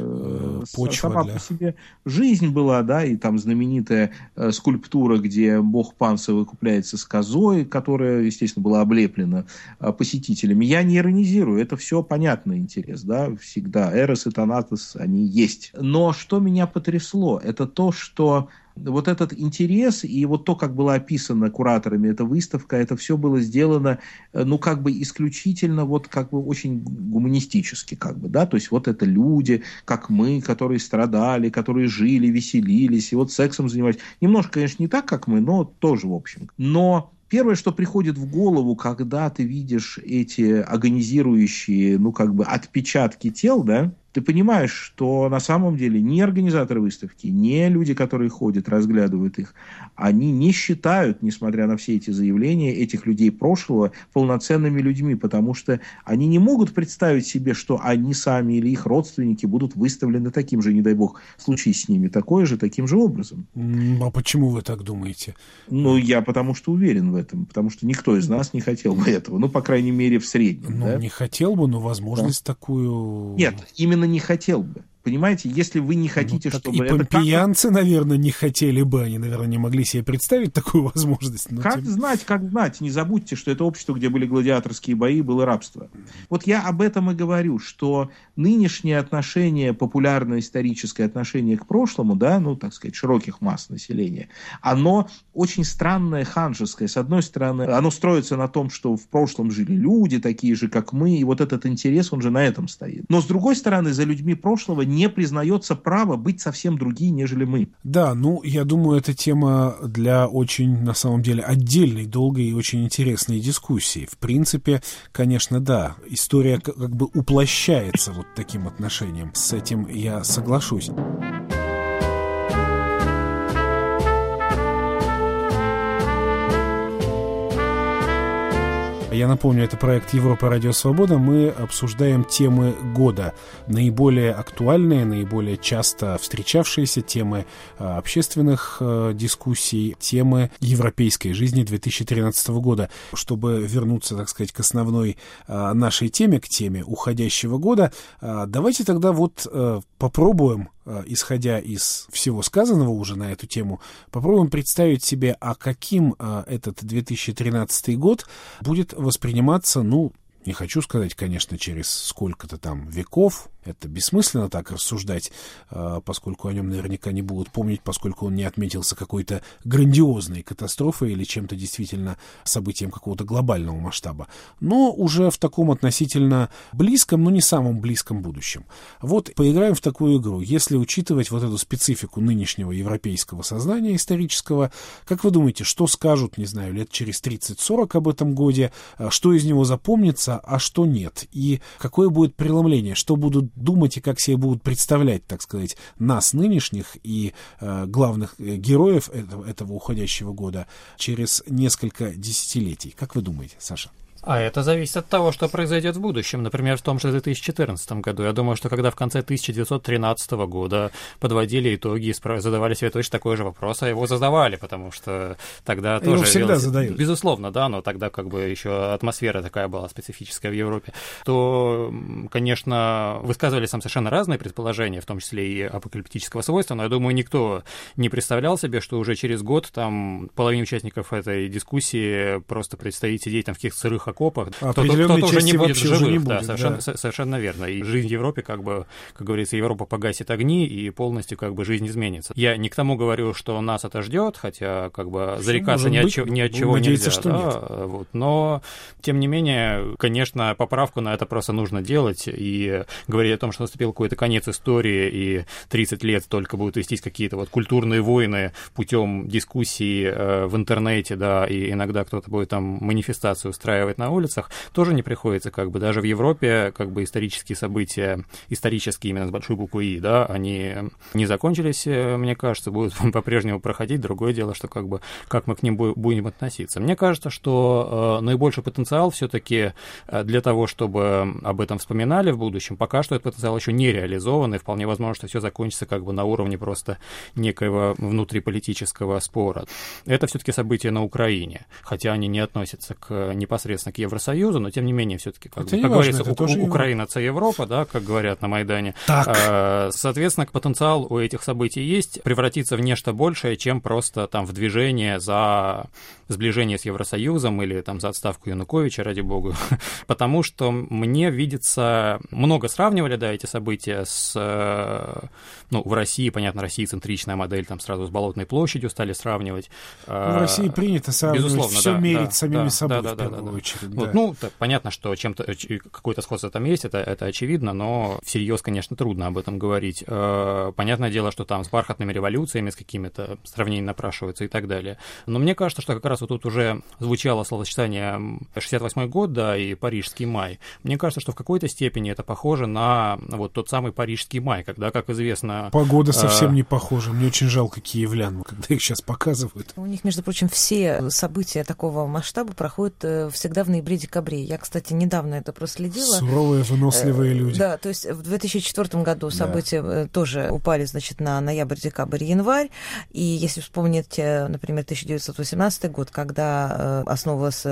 почва. Сама по себе жизнь была, да, и там знаменитая скульптура, где бог Пан совокупляется с козой, которая, естественно, была облеплена посетителями. Я не иронизирую, это все понятный интерес, да, всегда. Эрос и Танатос, они есть. Но что меня потрясло, это то, что вот этот интерес и вот то, как было описано кураторами эта выставка, это все было сделано, ну, как бы исключительно вот как бы очень гуманистически, как бы, да, то есть вот это люди, как мы, которые страдали, которые жили, веселились, и вот сексом занимались. Немножко, конечно, не так, как мы, но тоже, в общем. Но первое, что приходит в голову, когда ты видишь эти агонизирующие, ну, как бы отпечатки тел, да, ты понимаешь, что на самом деле ни организаторы выставки, ни люди, которые ходят, разглядывают их, они не считают, несмотря на все эти заявления, этих людей прошлого полноценными людьми, потому что они не могут представить себе, что они сами или их родственники будут выставлены таким же, не дай бог, случись с ними такое же, таким же образом. А почему вы так думаете? Ну, я потому что уверен в этом, потому что никто из нас не хотел бы этого, ну, по крайней мере, в среднем. Ну, да? Не хотел бы, но возможность такую... Нет, именно не хотел бы. Понимаете, если вы не хотите, чтобы... И помпеянцы, наверное, не хотели бы, они, наверное, не могли себе представить такую возможность. Как знать, не забудьте, что это общество, где были гладиаторские бои, было рабство. Вот я об этом и говорю, что нынешнее отношение, популярное историческое отношение к прошлому, да, ну, так сказать, широких масс населения, оно очень странное, ханжеское. С одной стороны, оно строится на том, что в прошлом жили люди, такие же, как мы, и вот этот интерес, он же на этом стоит. Но, с другой стороны, за людьми прошлого не признается право быть совсем другие, нежели мы. Да, ну, я думаю, это тема для очень, на самом деле, отдельной, долгой и очень интересной дискуссии. В принципе, конечно, да, история как бы уплощается вот таким отношением. С этим я соглашусь. Я напомню, это проект Европа Радио Свобода. Мы обсуждаем темы года. Наиболее актуальные, наиболее часто встречавшиеся темы общественных дискуссий, темы европейской жизни 2013 года. Чтобы вернуться, так сказать, к основной нашей теме, к теме уходящего года, давайте тогда вот попробуем, исходя из всего сказанного уже на эту тему, попробуем представить себе, а каким этот 2013 год будет восприниматься, ну, не хочу сказать, конечно, через сколько-то там веков. Это бессмысленно так рассуждать, поскольку о нем наверняка не будут помнить, поскольку он не отметился какой-то грандиозной катастрофой или чем-то действительно событием какого-то глобального масштаба. Но уже в таком относительно близком, но не самом близком будущем. Вот поиграем в такую игру. Если учитывать вот эту специфику нынешнего европейского сознания исторического, как вы думаете, что скажут, не знаю, лет через 30-40 об этом годе, что из него запомнится, а что нет? И какое будет преломление, что будут думать и как себе будут представлять, так сказать, нас нынешних и главных героев этого уходящего года через несколько десятилетий. Как вы думаете, Саша? А это зависит от того, что произойдет в будущем. Например, в том же 2014 году. Я думаю, что когда в конце 1913 года подводили итоги и задавали себе точно такой же вопрос, а его задавали, потому что тогда его тоже... всегда задают. Безусловно, да, но тогда как бы еще атмосфера такая была специфическая в Европе. То, конечно, высказывались там совершенно разные предположения, в том числе и апокалиптического свойства, но я думаю, никто не представлял себе, что уже через год там половине участников этой дискуссии просто предстоит сидеть там в каких-то сырых окопах. Кто-то уже не будет в живых. Да, совершенно верно. И жизнь в Европе, как бы, как говорится, Европа погасит огни, и полностью как бы жизнь изменится. Я не к тому говорю, что нас это ждет, хотя как бы зарекаться ни от чего нельзя. Что да, вот. Но, тем не менее, конечно, поправку на это просто нужно делать, и говорить о том, что наступил какой-то конец истории, и 30 лет только будут вестись какие-то вот культурные войны путем дискуссий в интернете, да, и иногда кто-то будет там манифестацию устраивать на улицах, тоже не приходится, как бы, даже в Европе, как бы, исторические события, исторические именно с большой буквы «И», да, они не закончились, мне кажется, будут по-прежнему проходить. Другое дело, что, как бы, как мы к ним будем относиться. Мне кажется, что наибольший потенциал все-таки для того, чтобы об этом вспоминали в будущем, пока что этот потенциал еще не реализован, и вполне возможно, что все закончится как бы на уровне просто некоего внутриполитического спора. Это все-таки события на Украине, хотя они не относятся непосредственно к Евросоюзу, но тем не менее все-таки, как говорится, Украина — это Европа, да, как говорят на Майдане. Соответственно, потенциал у этих событий есть превратиться в нечто большее, чем просто там в движение за сближение с Евросоюзом или там за отставку Януковича, ради бога. Потому что мне видится, много сравнивали, да, эти события с, ну, в России, понятно, Россия-центричная модель, там сразу с Болотной площадью стали сравнивать. В России принято сравнивать, все мерить самими собой, в первую очередь. Вот, ну, понятно, что чем-то, какое-то сходство там есть, это очевидно, но всерьез, конечно, трудно об этом говорить. Понятное дело, что там с бархатными революциями, с какими-то сравнениями напрашиваются и так далее. Но мне кажется, что как раз вот тут уже звучало словосочетание 68-й год, да, и Парижский май. Мне кажется, что в какой-то степени это похоже на вот тот самый Парижский май, когда, как известно... Погода совсем не похожа. Мне очень жалко киевлян, когда их сейчас показывают. У них, между прочим, все события такого масштаба проходят всегда в ноябре-декабре. Я, кстати, недавно это проследила. Суровые, выносливые люди. Да, то есть в 2004 году события тоже упали, значит, на ноябрь, декабрь, январь. И если вспомнить, например, 1918 год, когда основывалась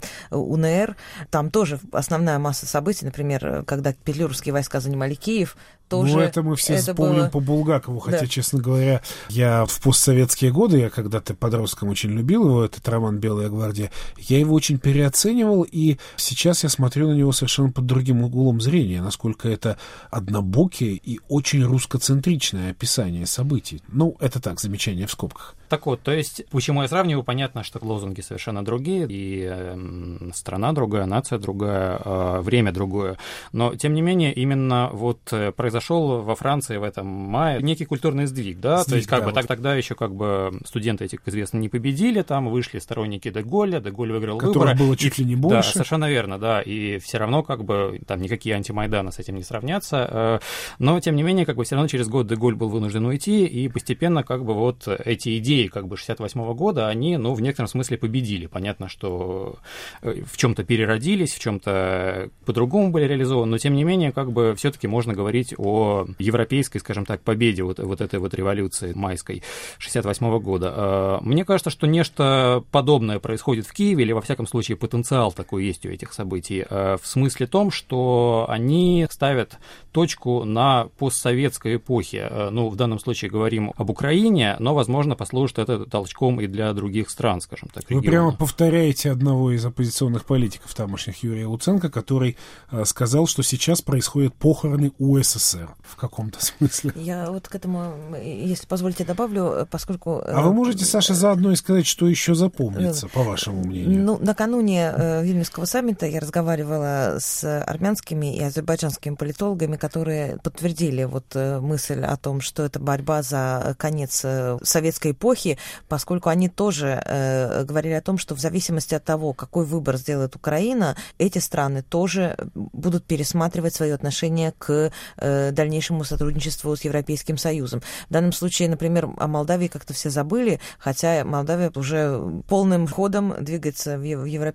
УНР, там тоже основная масса событий, например, когда петлюровские войска занимали Киев, тоже... Ну, это мы все вспомним было... по Булгакову, хотя, да, честно говоря, я в постсоветские годы, я когда-то подростком очень любил его, этот роман «Белая гвардия», я его очень переоценивал, и сейчас я смотрю на него совершенно под другим углом зрения, насколько это однобокие и очень русскоцентричное описание событий. Ну, это так, замечание в скобках. Так вот, то есть, почему я сравниваю, понятно, что лозунги совершенно другие, и страна другая, нация другая, время другое, но, тем не менее, именно вот произошел во Франции в этом мае некий культурный сдвиг, да, то есть, как да, бы, вот. Тогда еще, как бы, студенты эти, как известно, не победили, там вышли сторонники де Голля выиграл выборы. Которых было чуть ли не больше. Да, совершенно верно, да, и все равно, как бы, там никакие антимайданы с этим не сравнятся, но, тем не менее, как бы, все равно через год де Голль был вынужден уйти, и постепенно, как бы, вот эти идеи, как бы 68-го года, они, ну, в некотором смысле победили. Понятно, что в чем-то переродились, в чем-то по-другому были реализованы, но, тем не менее, как бы все-таки можно говорить о европейской, скажем так, победе вот этой вот революции майской 68-го года. Мне кажется, что нечто подобное происходит в Киеве, или, во всяком случае, потенциал такой есть у этих событий, в смысле том, что они ставят точку на постсоветской эпохе. Ну, в данном случае говорим об Украине, но, возможно, послужит это толчком и для других стран, скажем так, региона. Вы прямо повторяете одного из оппозиционных политиков тамошних, Юрия Луценко, который сказал, что сейчас происходят похороны УССР в каком-то смысле. Я вот к этому, если позволите, добавлю, поскольку... А вы можете, Саша, заодно и сказать, что еще запомнится, по вашему мнению? Ну, накануне Вильнюсского саммита я разговаривала с армянскими и азербайджанскими политологами, которые подтвердили вот мысль о том, что это борьба за конец советской эпохи, поскольку они тоже говорили о том, что в зависимости от того, какой выбор сделает Украина, эти страны тоже будут пересматривать свои отношения к дальнейшему сотрудничеству с Европейским Союзом. В данном случае, например, о Молдавии как-то все забыли, хотя Молдавия уже полным ходом двигается в Европейский Союз,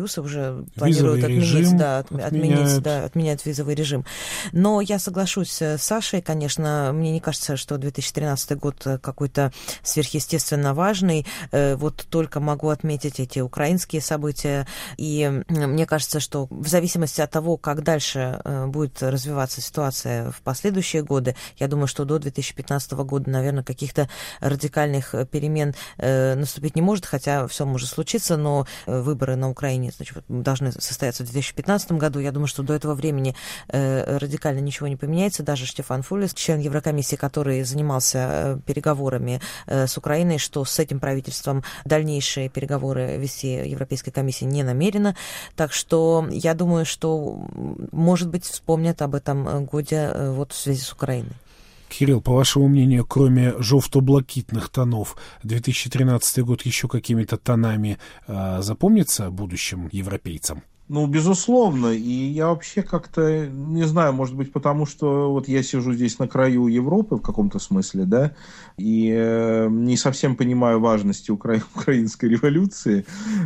Евросоюз уже планирует отменять визовый режим. Но я соглашусь с Сашей, конечно, мне не кажется, что 2013 год какой-то сверхъестественно важный. Вот только могу отметить эти украинские события, и мне кажется, что в зависимости от того, как дальше будет развиваться ситуация в последующие годы, я думаю, что до 2015 года, наверное, каких-то радикальных перемен наступить не может, хотя все может случиться, но выборы на Украине, значит, должны состояться в 2015 году. Я думаю, что до этого времени радикально ничего не поменяется. Даже Штефан Фулес, член Еврокомиссии, который занимался переговорами с Украиной, что с этим правительством дальнейшие переговоры вести Европейская комиссия не намерена. Так что я думаю, что, может быть, вспомнят об этом годе вот в связи с Украиной. Кирилл, по вашему мнению, кроме жовто-блакитных тонов, 2013 год еще какими-то тонами запомнится будущим европейцам? Ну, безусловно, и я вообще как-то, не знаю, может быть, потому что вот я сижу здесь на краю Европы в каком-то смысле, да, и не совсем понимаю важности украинской революции,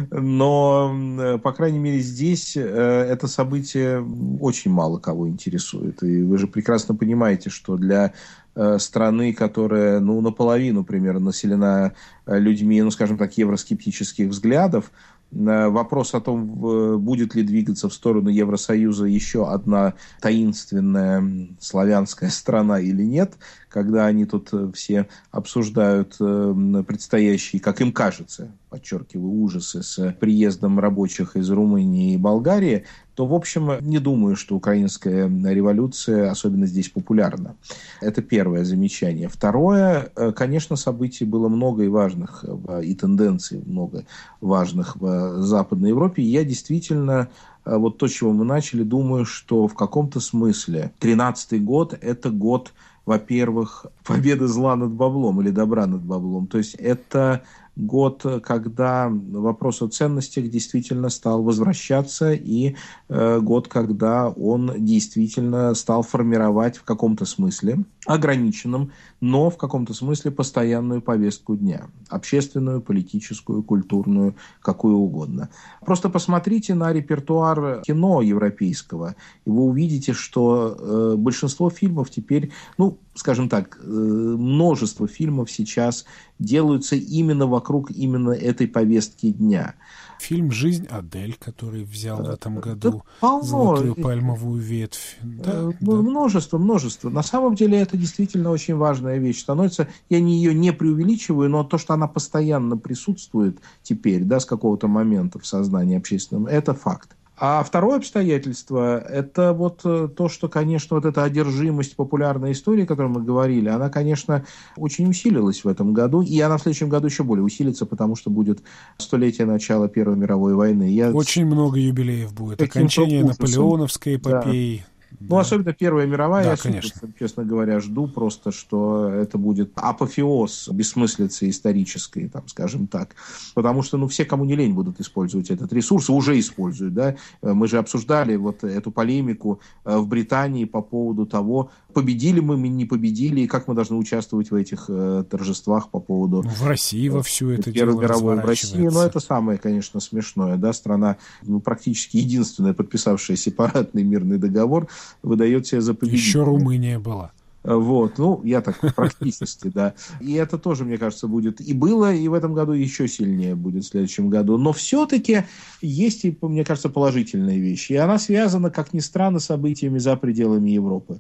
но, по крайней мере, здесь это событие очень мало кого интересует, и вы же прекрасно понимаете, что для страны, которая, ну, наполовину примерно населена людьми, ну, скажем так, евроскептических взглядов, вопрос о том, будет ли двигаться в сторону Евросоюза еще одна таинственная славянская страна или нет, когда они тут все обсуждают предстоящие, как им кажется, подчеркиваю, ужасы с приездом рабочих из Румынии и Болгарии, то, в общем, не думаю, что украинская революция особенно здесь популярна. Это первое замечание. Второе, конечно, событий было много и важных, и тенденций много важных в Западной Европе. И я действительно, вот то, с чего мы начали, думаю, что в каком-то смысле 2013 год – это год, во-первых, победы зла над баблом или добра над баблом. То есть это год, когда вопрос о ценностях действительно стал возвращаться, и год, когда он действительно стал формировать в каком-то смысле, ограниченном, но в каком-то смысле постоянную повестку дня. Общественную, политическую, культурную, какую угодно. Просто посмотрите на репертуар кино европейского, и вы увидите, что большинство фильмов теперь, ну, скажем так, множество фильмов сейчас делаются именно вокруг именно этой повестки дня. Фильм «Жизнь Адель», который взял в этом году золотую пальмовую ветвь. Да, множество. На самом деле это действительно очень важная вещь. Становится, я ее не преувеличиваю, но то, что она постоянно присутствует теперь, да, с какого-то момента в сознании общественном, это факт. А второе обстоятельство – это вот то, что, конечно, вот эта одержимость популярной истории, о которой мы говорили, она, конечно, очень усилилась в этом году, и она в следующем году еще более усилится, потому что будет столетие начала Первой мировой войны. Очень много юбилеев будет. Окончание наполеоновской эпопеи. Да. Ну, особенно Первая мировая, да, я, честно говоря, жду просто, что это будет апофеоз бессмыслицы исторической, там, скажем так. Потому что, ну, все, кому не лень, будут использовать этот ресурс, уже используют, да. Мы же обсуждали вот эту полемику в Британии по поводу того, победили мы, не победили, и как мы должны участвовать в этих торжествах по поводу... В России во всю это дело разворачивается. В России, но это самое, конечно, смешное, да, страна, ну, практически единственная, подписавшая сепаратный мирный договор, выдает себя за победителя. Еще Румыния была. Вот, ну, я так практически, да. И это тоже, мне кажется, будет и было, и в этом году еще сильнее будет в следующем году. Но все-таки есть, и, мне кажется, положительная вещь. И она связана, как ни странно, с событиями за пределами Европы.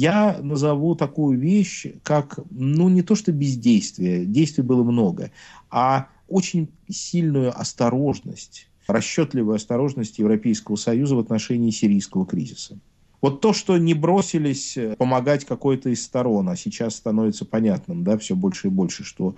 Я назову такую вещь, как, ну, не то что бездействие, действий было много, а очень сильную осторожность, расчетливую осторожность Европейского Союза в отношении сирийского кризиса. Вот то, что не бросились помогать какой-то из сторон, а сейчас становится понятным, да, все больше и больше, что,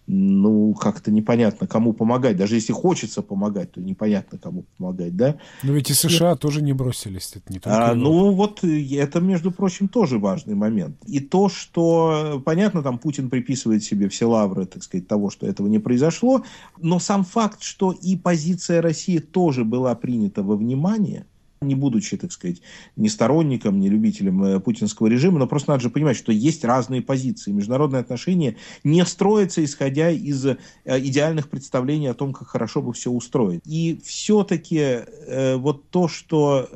ну, как-то непонятно, кому помогать. Даже если хочется помогать, то непонятно, кому помогать, да. Но ведь и США тоже не бросились, это не только ну, вот это, между прочим, тоже важный момент. И то, что, понятно, там Путин приписывает себе все лавры, так сказать, того, что этого не произошло, но сам факт, что и позиция России тоже была принята во внимание, не будучи, так сказать, ни сторонником, ни любителем путинского режима, но просто надо же понимать, что есть разные позиции. Международные отношения не строятся, исходя из идеальных представлений о том, как хорошо бы все устроить. И все-таки вот то, что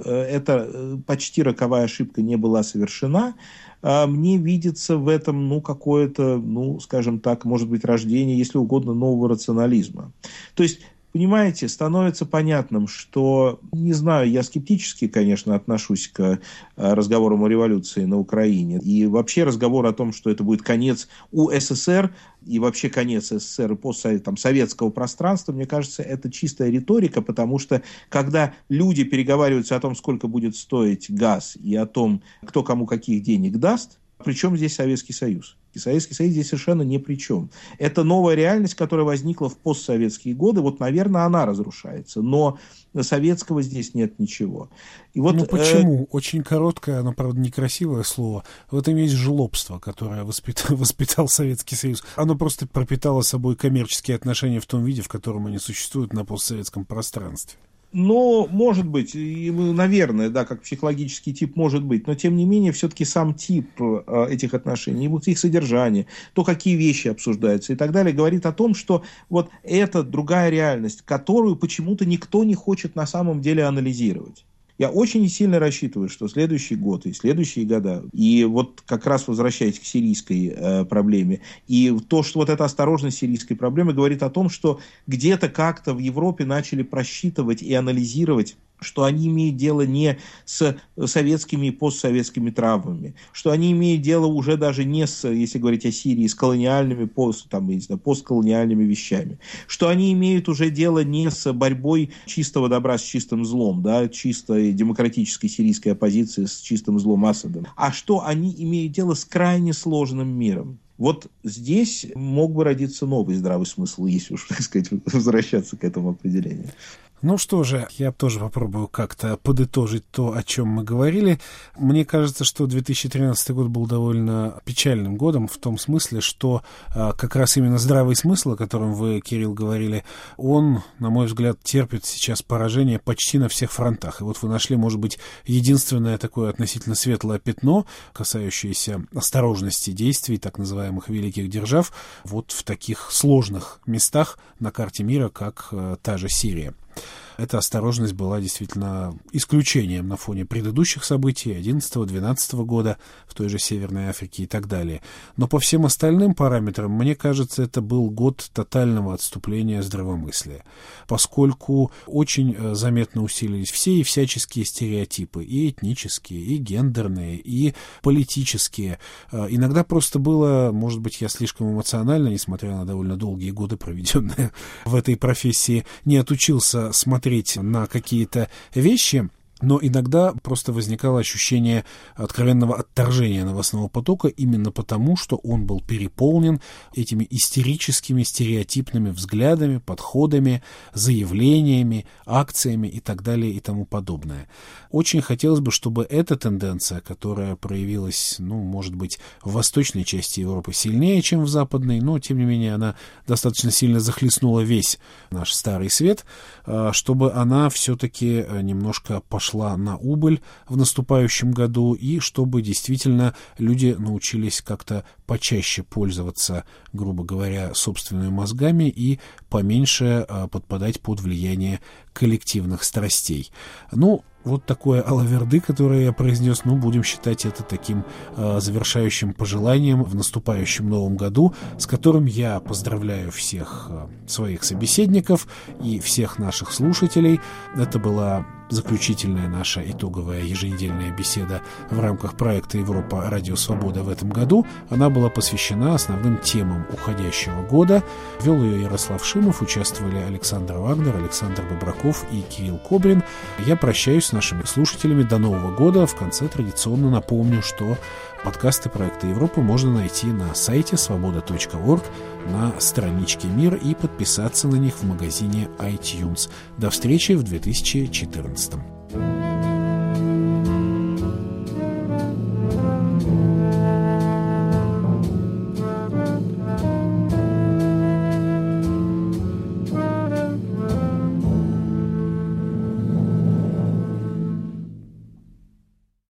эта почти роковая ошибка не была совершена, мне видится в этом, какое-то, скажем так, может быть, рождение, если угодно, нового рационализма. То есть, понимаете, становится понятным, что, не знаю, я скептически, конечно, отношусь к разговорам о революции на Украине. И вообще разговор о том, что это будет конец УССР и вообще конец СССР и постсоветского пространства, мне кажется, это чистая риторика, потому что когда люди переговариваются о том, сколько будет стоить газ и о том, кто кому каких денег даст, причем здесь Советский Союз? И Советский Союз здесь совершенно ни при чем. Это новая реальность, которая возникла в постсоветские годы. Вот, наверное, она разрушается. Но советского здесь нет ничего. И вот, почему? Очень короткое, но, правда, некрасивое слово. В этом есть жлобство, которое воспитал Советский Союз. Оно просто пропитало собой коммерческие отношения в том виде, в котором они существуют на постсоветском пространстве. Но, может быть, и, наверное, да, как психологический тип может быть, но, тем не менее, все-таки сам тип этих отношений, вот их содержание, то, какие вещи обсуждаются и так далее, говорит о том, что вот это другая реальность, которую почему-то никто не хочет на самом деле анализировать. Я очень сильно рассчитываю, что следующий год и следующие года, и вот как раз возвращаясь к сирийской проблеме, и то, что вот эта осторожность сирийской проблемы говорит о том, что где-то как-то в Европе начали просчитывать и анализировать, что они имеют дело не с советскими и постсоветскими травмами, что они имеют дело уже даже не с, если говорить о Сирии, с колониальными, постколониальными вещами, что они имеют уже дело не с борьбой чистого добра с чистым злом, да, чистой демократической сирийской оппозиции с чистым злом Асада, а что они имеют дело с крайне сложным миром. Вот здесь мог бы родиться новый здравый смысл, если уж, так сказать, возвращаться к этому определению. Ну что же, я тоже попробую как-то подытожить то, о чем мы говорили. Мне кажется, что 2013 год был довольно печальным годом в том смысле, что как раз именно здравый смысл, о котором вы, Кирилл, говорили, он, на мой взгляд, терпит сейчас поражение почти на всех фронтах. И вот вы нашли, может быть, единственное такое относительно светлое пятно, касающееся осторожности действий так называемых великих держав, вот в таких сложных местах на карте мира, как та же Сирия. Эта осторожность была действительно исключением на фоне предыдущих событий 2011-2012 года в той же Северной Африке и так далее. Но по всем остальным параметрам, мне кажется, это был год тотального отступления здравомыслия, поскольку очень заметно усилились все и всяческие стереотипы, и этнические, и гендерные, и политические. Иногда просто было, может быть, я слишком эмоционально, несмотря на довольно долгие годы, проведенные в этой профессии, не отучился смотреть на какие-то вещи, но иногда просто возникало ощущение откровенного отторжения новостного потока именно потому, что он был переполнен этими истерическими, стереотипными взглядами, подходами, заявлениями, акциями и так далее и тому подобное. Очень хотелось бы, чтобы эта тенденция, которая проявилась, может быть, в восточной части Европы сильнее, чем в западной, но, тем не менее, она достаточно сильно захлестнула весь наш Старый Свет, чтобы она все-таки немножко пошла на убыль в наступающем году, и чтобы действительно люди научились как-то почаще пользоваться, грубо говоря, собственными мозгами и поменьше подпадать под влияние коллективных страстей. Вот такое алаверды, которое я произнес, будем считать это таким завершающим пожеланием в наступающем новом году, с которым я поздравляю всех своих собеседников и всех наших слушателей. Это была заключительная наша итоговая еженедельная беседа в рамках проекта «Европа. Радио Свобода» в этом году. Она была посвящена основным темам уходящего года. Вел ее Ярослав Шимов, участвовали Александр Вагнер, Александр Бобраков и Кирилл Кобрин. Я прощаюсь с нашими слушателями до Нового года. В конце традиционно напомню, что подкасты проекта «Европа» можно найти на сайте svoboda.org, на страничке «Мир» и подписаться на них в магазине iTunes. До встречи в 2014.